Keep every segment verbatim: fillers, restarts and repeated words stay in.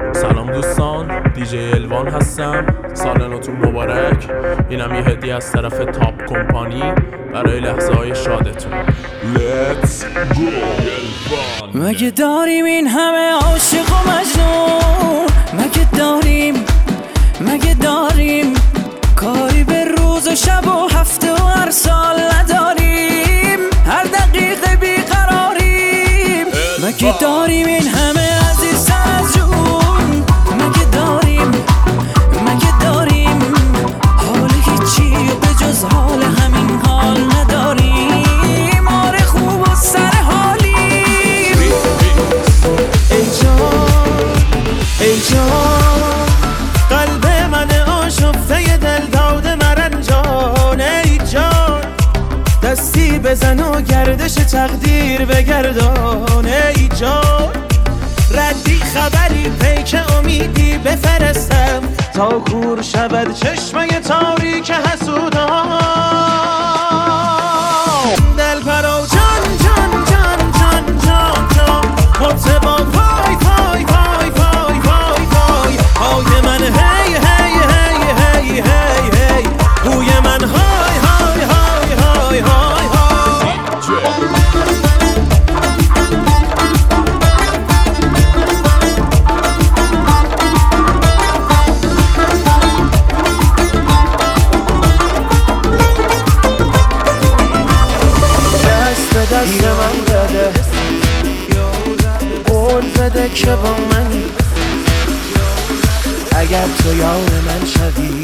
سلام دوستان، دیجی الوان هستم. سال نوتون مبارک. اینم یه هدیه از طرف تاپ کمپانی برای لحظه های شادتون. Let's go. مگه داریم این همه عاشق و مجنون؟ مگه داریم مگه داریم کاری به روز و شب و هفته و هر سال نداریم؟ هر دقیقه بیقراریم. مگه داریم این همه عزیز از جون؟ مگه داریم مگه داریم حال هیچی و به جز حال همین حال نداریم؟ آره خوب و سر حالیم. ای جان ای جان قلب من آشفته دل داده مرنجان. ای جان دستی بزن و گردش تقدیر بگردان. ای جان ردی خبری پیک امیدی بفرستم تا کور شود چشمه تاریک حسودان. دل پرو جان جان جان جان جان جان مرتبا پای پای پای پای پای پای پای من هی هی هی هی هی هی بوی من های های های های های های. دست من داده قول بده که با منی، اگر تو یار من شدی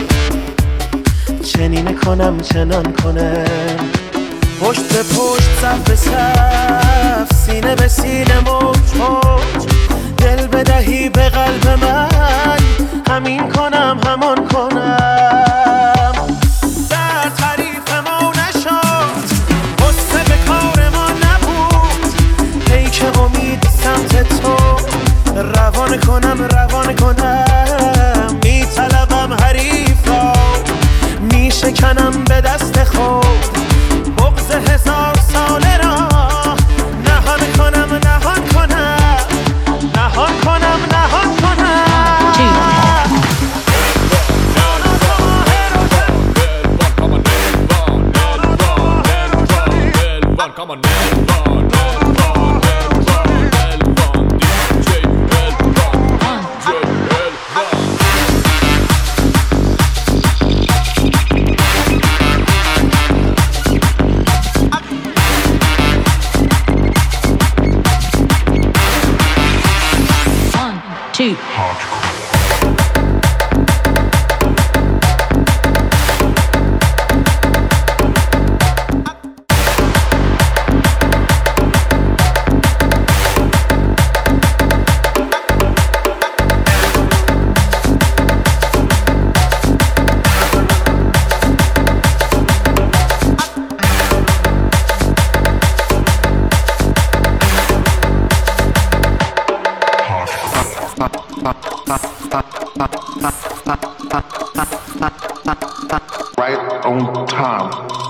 چنین کنم چنان کنم. پشت به پشت صف به صف سینه به سینه موج موج دل بدهی به قلب من همین کنم همان کنم. در تعریف ما نشد غصه به کار ما نبود پیک امید سمت تو روان کنم روان کنم. می طلبم حریفا می شکنم به دست خود بغض هزار ساله را نهان کنم نهان کنم نهان کنم نهان کنم. Two. Right on time.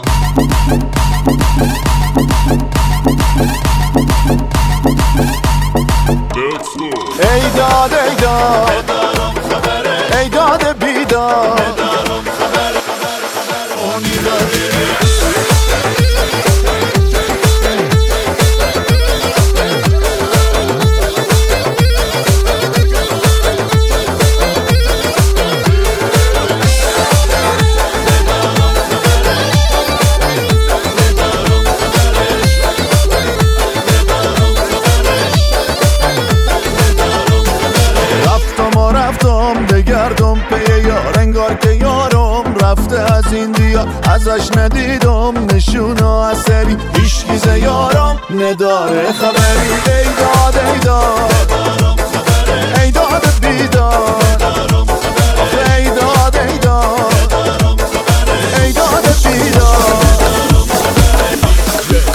ای داد ای داد ای داد بیداد بگردم پی یار انگار که یارم رفته از این دیا ازش ندیدم نشونه اثری هیچگیز یارم نداره خبری. ای داد ای داد ای داد بیداد آخه ای داد ای داد ای داد بیداد.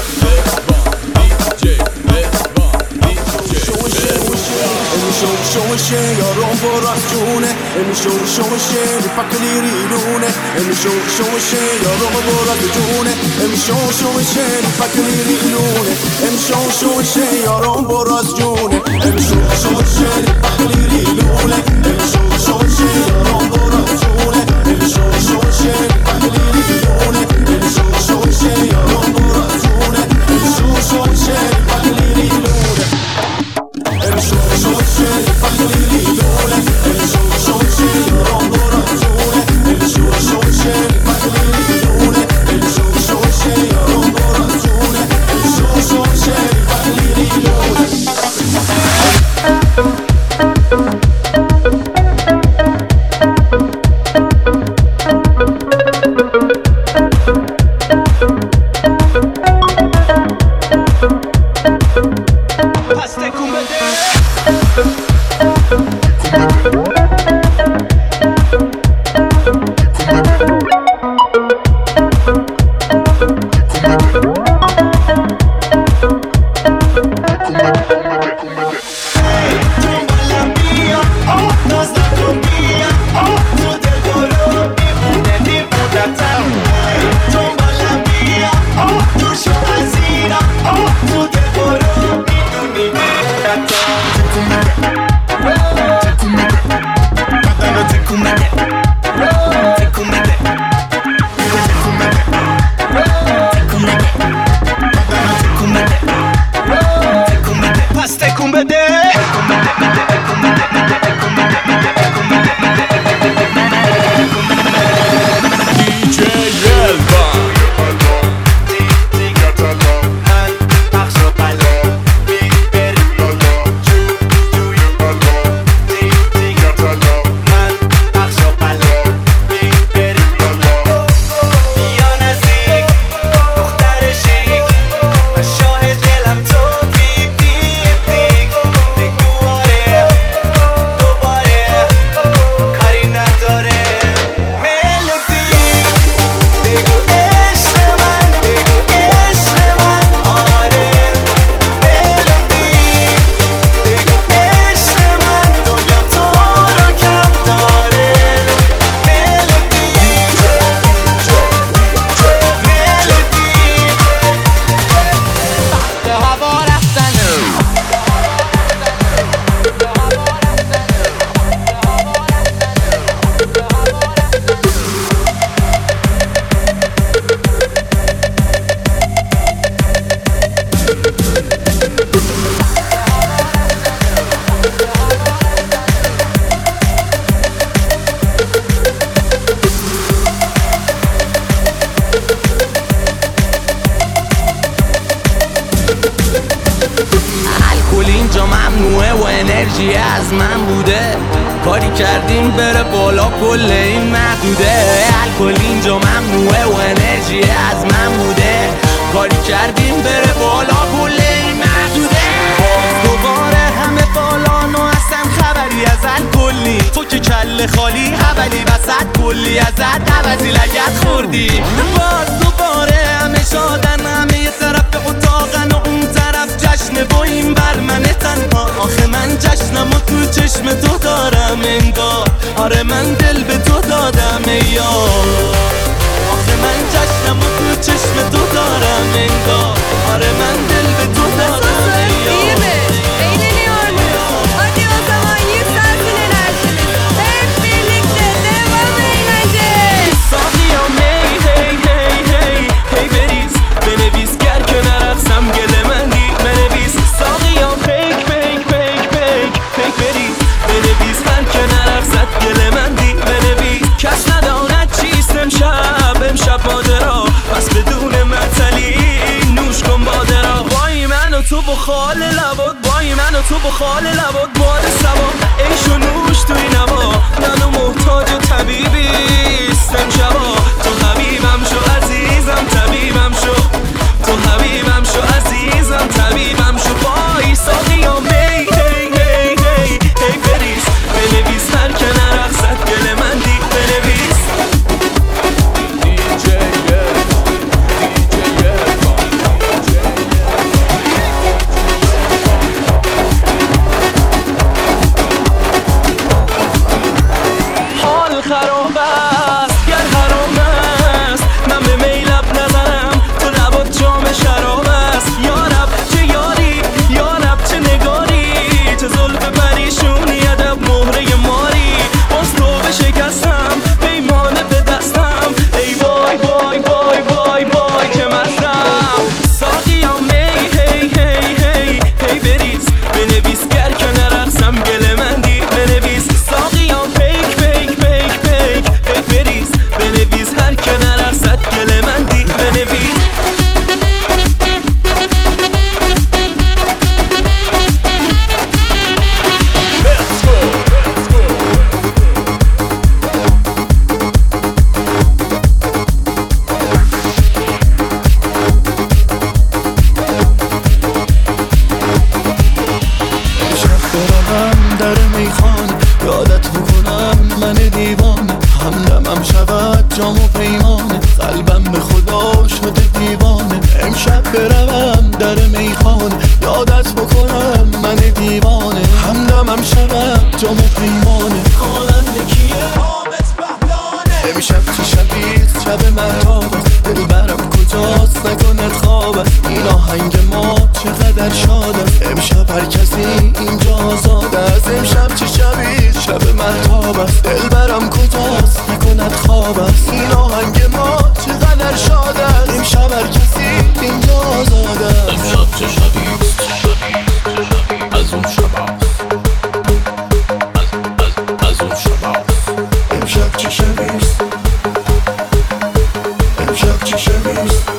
Show شوشه یارم پر از جونه امی شو شوشه میپکلی ریلونه امی شو شوشه یارم پر از جونه امی شو شوشه میپکلی ریلونه امی شو شوشه یارم پر از جونه امی شو شوشه میپکلی ریلونه امی شو شوشه یارم پر از جونه امی شو شوشه میپکلی ریلونه امی شو شوشه یارم پر از جونه امی شو شوشه میپکلی ریلونه امی شو شوشه میپکلی ریلونه امی شو شوشه یارم پر از جونه امی شو شوشه میپکلی ریلونه امی شو شوشه یارم پر از جونه امی شو شوشه میپکلی ریلونه انرژی از من بوده کاری کردیم بره بالا کل این محدوده الکل اینجا ممنوعه و انرژی از من بوده کاری کردیم بره بالا کل این محدوده دوباره همه بالان و اصلا خبری از الکلی تو که کله خالی حولی وسط کلی ازت عوضی لگت خوردی باز دوباره همه شادن همه یه طرف اتاقن و اون طرف جشنه و این بر من تنها آخه من جشنم و تو چشم تو دارم انگار آره من دل به تو دادم یار آخه من جشنم و تو چشم تو dönem en gång. Har det mandel betonat en gång. Eğleniyor muyuz? Hadi o zaman yükselsin enerjimiz. Hep birlikte devam eğlence. Sağlıyorum hey hey hey hey. Hey beriz, beneviz gerken ararsam gelemendi. Beneviz sağlıyorum fake fake fake fake. Fake beriz, beneviz gerken ararsak gelemendi. Beneviz کس نداند چیست امشب امشب باده را پس بدون معطلی نوش کن باده را وای من و تو بخال لباد وای من و تو بخال لباد باد سواد عیش و نوش توی نوا منو محتاج طبیبی استم شبا تو حبیبم شو عزیزم طبیبم شو تو حبیبم شو عزیزم طبیبم شو وای ساقیام هی هی هی هی هی بریز بنویس هر کنار رقصت گل من دی بنویس جام و پیمانه، قلبم به خدا شده دیوانه. امشب بروم در میخانه، یادت بکنم من دیوانه. همدمم شبم جام و پیمانه، خواننده کیه حامد بهلانه. امشب چه شبیست شب مهتابست، دل برم کجاست نکند خوابست. این آهنگ ما چقدر شادست، امشب هر کسی اینجا آزاده است. امشب چه شبیست شب مهتابست، دل برم کجاست نکند خوابست. این آهنگ ما چقدر شاده است، امشب هر کسی اینجا آزاده است. امشب چه شبیست از اون شباست، از, از, از اون شباست. امشب چه شبیست، امشب چه شبیست.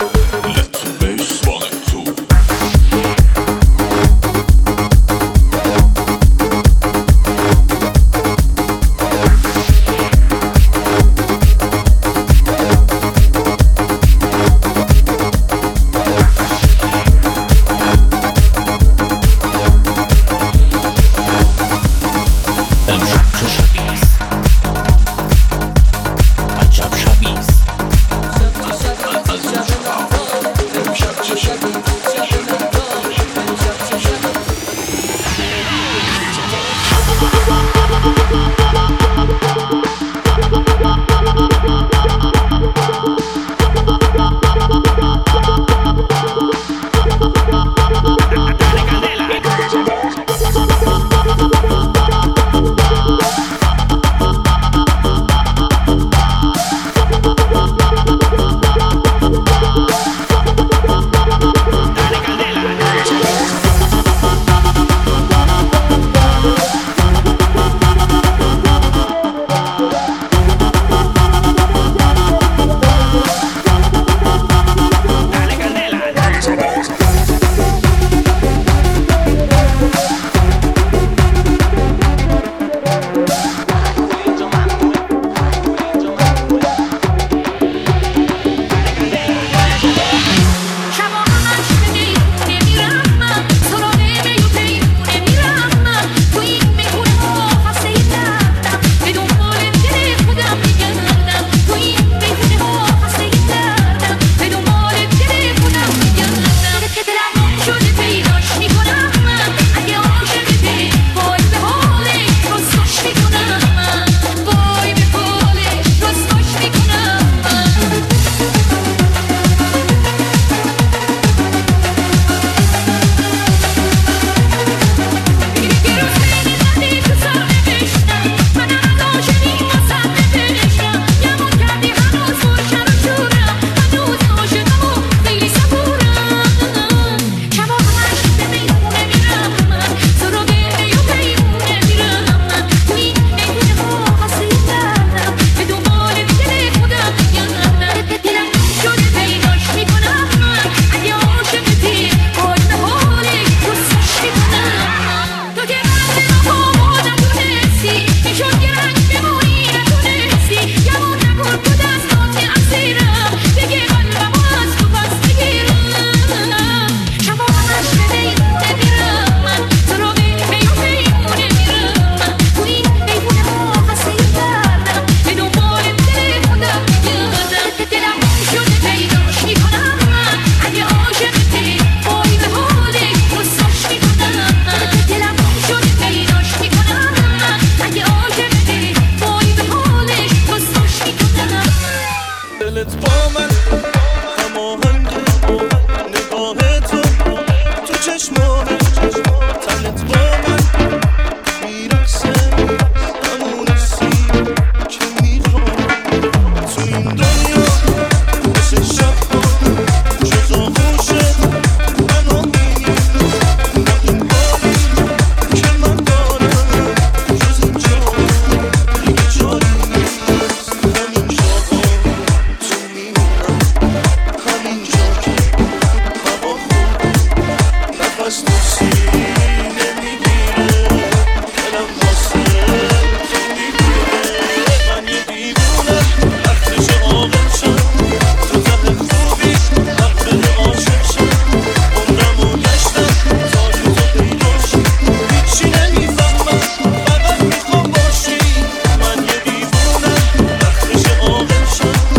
شب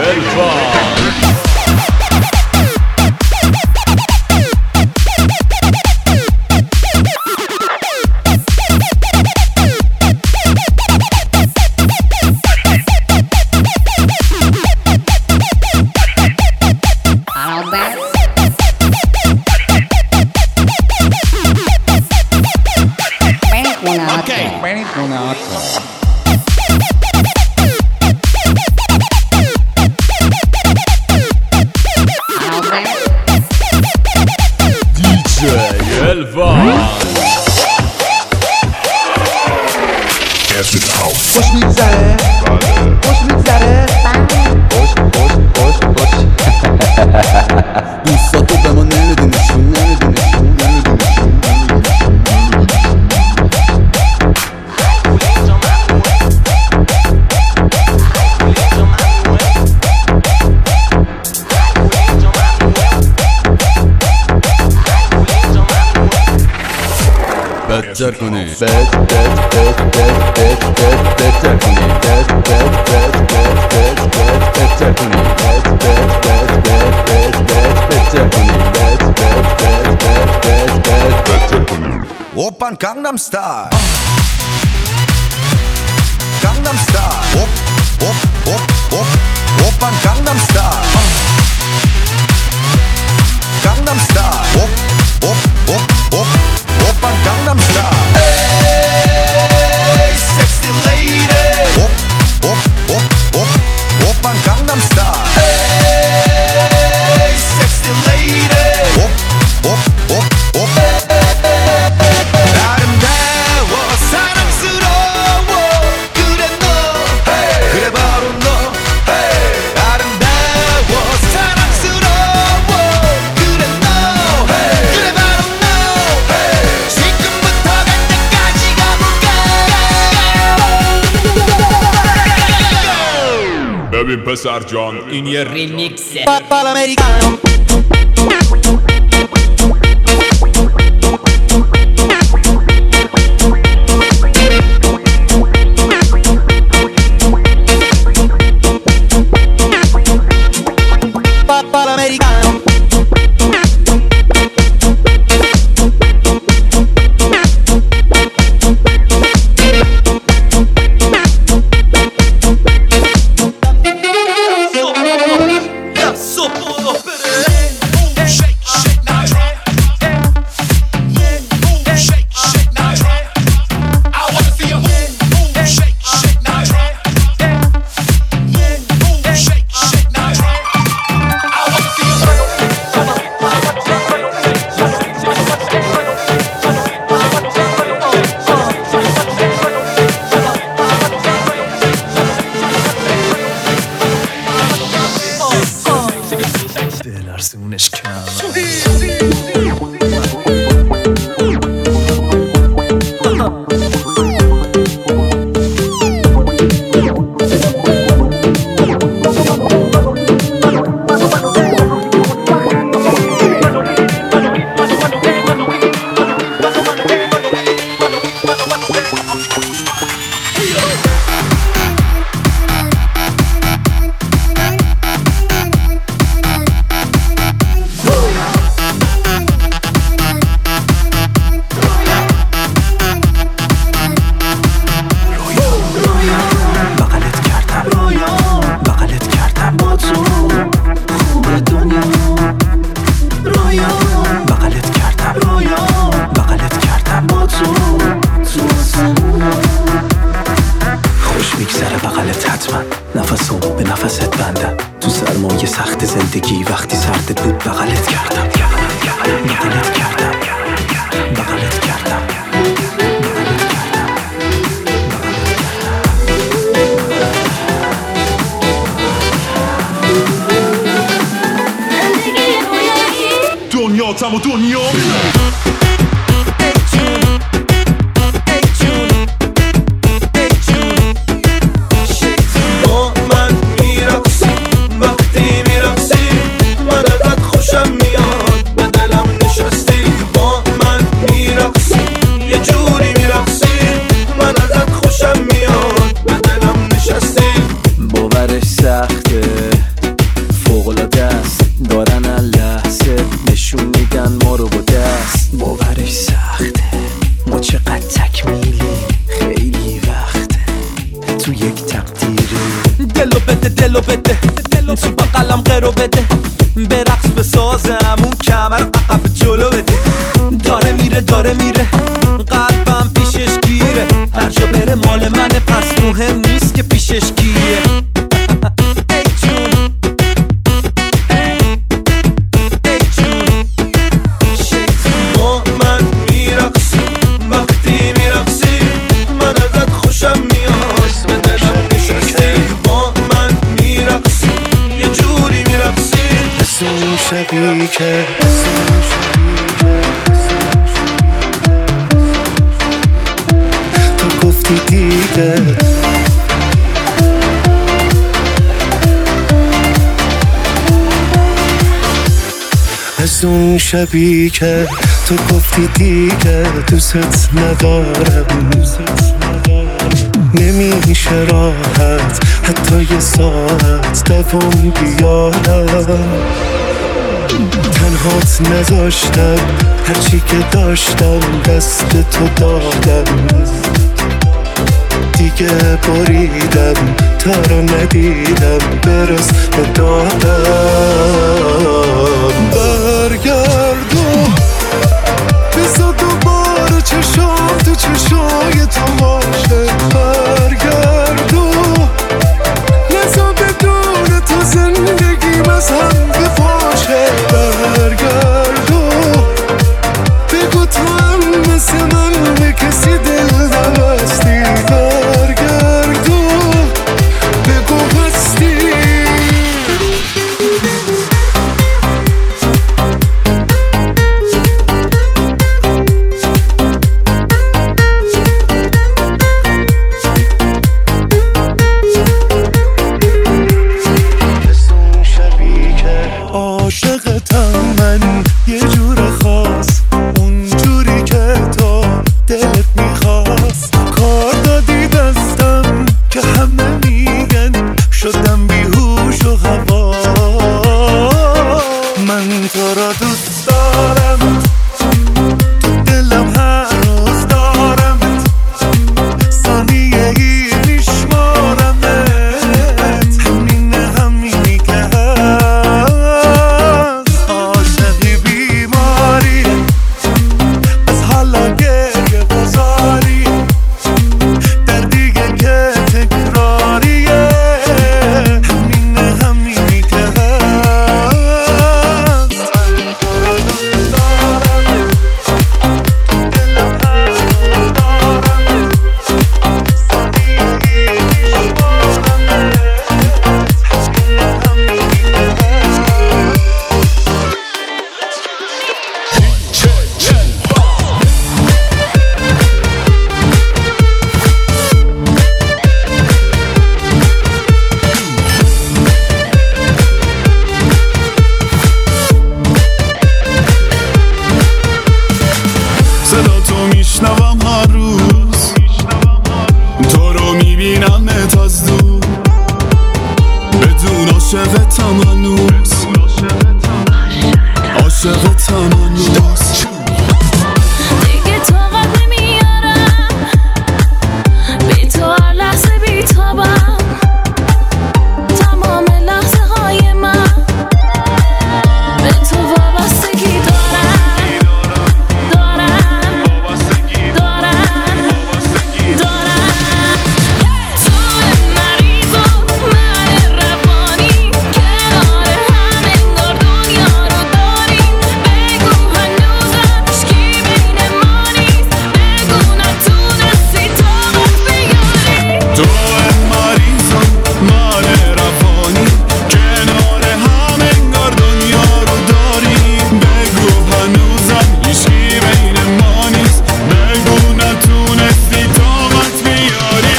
الفان. خوش میگذره خوش میگذره خوش خوش خوش خوش دوستاتو به ما نمیدونشون نمیدونشون نمیدونشون بدتر کنی بد بد بد بد بد بد بدتر کنی بد بد بد بد بد بد بدتر کنی بد بد بد بد بد بد بدتر کنی بد بد بد بد بد بد بدتر کنی 오빤 강남스타일 강남스타일 옵옵옵옵 오빤 강남스타일 강남스타일 옵옵옵옵 오빤 강남스타일 Hey sexy lady 옵옵옵옵 오빤 강남스타일 Hey sexy lady 옵옵옵옵 아름다워 사랑스러워 그래 너 그래 바로 너 아름다워 사랑스러워 그래 너 그래 바로 너 지금부터 갈 때까지 가볼까 ببین پسر جان این یه ریمیکسه. بلرزونش کم نفسم به نفست بندم تو سرمایه سخت زندگی وقتی سردت بود بغلت کردم بغلت کردم بغلت کردم دنیا تم و دنیا تکمیلی خیلی وقته تو یک تقدیری. دلو بده دلو بده تو بقلم قرو بده، به رقص بسازم اون کمر عقب جلو بده. داره میره داره میره قلبم پیشش گیره، هر جا بره مال منه پس مهم نیست که پیشش گیره. ای جون ای جون ما من میرقصیم وقتی میرقصیم، من ازت خوشم میاد به دلم نشستی. با من میرقصیم یه جوری میرقصیم، مثل اون شبی که تو گفتی دیگه از اون شبی که تو گفتی دیگه دوست ندارم، نمیشه راحت حتی یه ساعت دوام بیارم. تنهات نذاشتم هرچی که داشتم دست تو دادم، دیگه بریدم تا رو ندیدم برس به دادم. برگردو بزا دوباره چشام تو چشای تو باشه، برگردو لذا بدون تو زندگیم از هم بپاشه. برگردو بگو تو هم مثل من به کسی دل نبستی، برگردو بگو هستی. عاشقتم من یه جور خاص، اون جوری که تو دلت میخواست. کار دادی دستم که همه میگن شدم بیهوش و هوا. من تو را دوست دارم تو دلم هر روز دارم، ثانیه ای میشمارمت، همین همینی که هست. عاشقی بیماری از حالا گریه بزاری، دردیه که تکراریه، همین همینی که هست. صدا تو میشنوم هر روز، تو رو میبینمت از دور، بدون عاشقتم هنوز، عاشقتم هنوز. دیگه طاقت نمیارم بی تو هر لحظه بیتابم، تمام لحظه های من به تو وابستگی دارم دارم دارم دارم. تو مریض و من روانی، کنار هم انگار دنیا رو داریم. بگو هنوزم هیچکی بین ما نیست، بگو نتونستی طاقت بیاری. تو مریضم من روانی، کنار هم انگار دنیا رو داریم. بگو هنوزم هیچکی بین ما نیست، بگو نتونستی طاقت بیاری.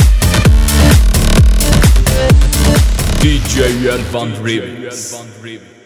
دی جی Elvan Remix.